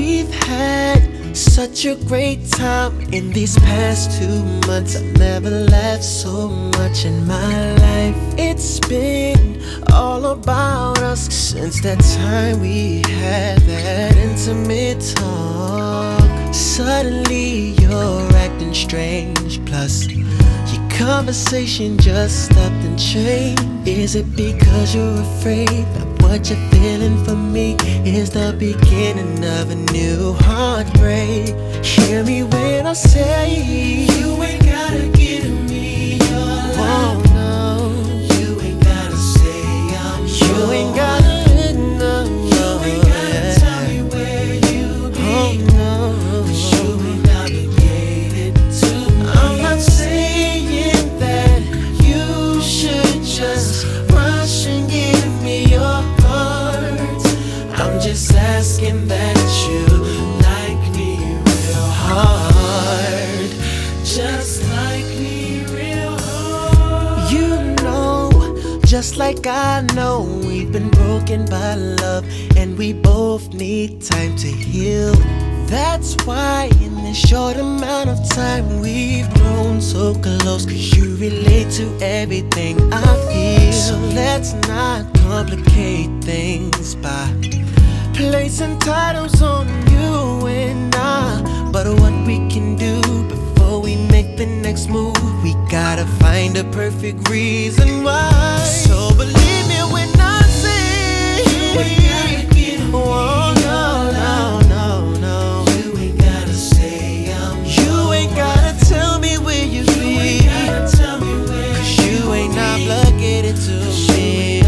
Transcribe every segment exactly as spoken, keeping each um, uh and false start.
We've had such a great time in these past two months. I've never laughed so much in my life. It's been all about us since that time we had that intimate talk. Suddenly you're acting strange, plus your conversation just stopped and changed. Is it because you're afraid that what you're feeling for me is the beginning of a new heartbreak? Hear me when I say you ain't gotta give me your love. Oh, no. You ain't gotta say I'm yours. You ain't gotta, no, you ain't gotta tell me where you be. Oh, no. 'Cause you ain't obligated to me. I'm not saying that you should just rush and give me your heart. I'm just asking that you like me real hard. Just like me real hard. You know, just like I know, we've been broken by love, and we both need time to heal. That's why in this short amount of time we've grown so close, 'cause you relate to everything I feel. So let's not complicate things by placing titles on you and I. But what we can do before we make the next move, we gotta find a perfect reason why. So believe me when I say you ain't gotta give me oh, no, no, no, no. You ain't gotta say I'm You ain't gotta tell me where you be. You ain't gotta tell me where 'cause you ain't obligated to me.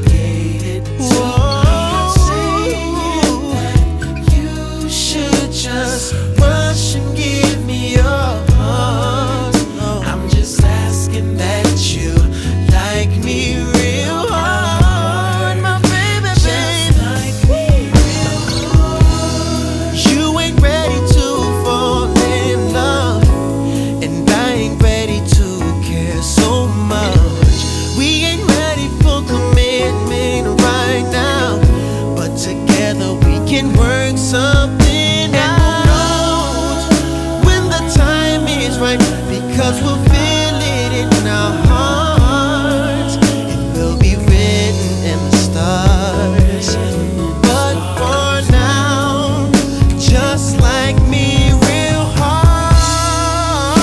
Just rush and give me your heart. I'm just asking that you like me real hard, my baby, baby. Just like me real hard. You ain't ready to fall in love, and I ain't ready to care so much. We ain't ready for commitment right now, but together we can work something. Right, because we'll feel it in our hearts. It will be written in the stars. But for now, just like me real hard.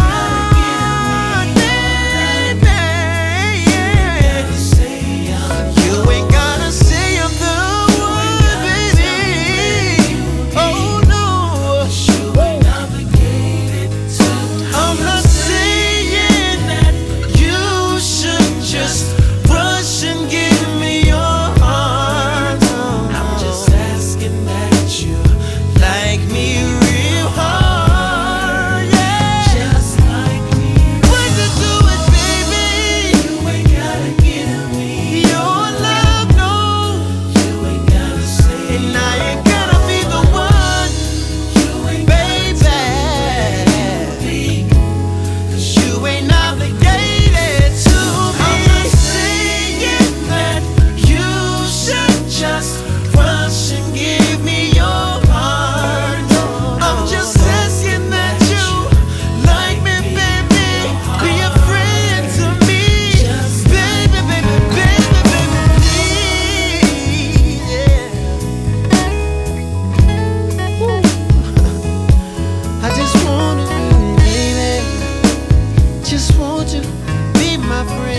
You ain't gotta say I'm the one, baby. Oh no, you ain't obligated to. I'm not saying that you should just rush and give me your heart. I'm just asking that you like me real hard. Yeah, just like me. When to do it, baby. You ain't gotta give me your love, no. You ain't gotta say, and I ain't gonna be the one. You ain't baby. You ain't obligated to me. I'm not saying that you should just rush and give me your heart. I'm just asking that you like me, baby. Be a friend to me, baby, baby, baby, baby, please, yeah. Woo. I just wanna, baby, just want you be my friend.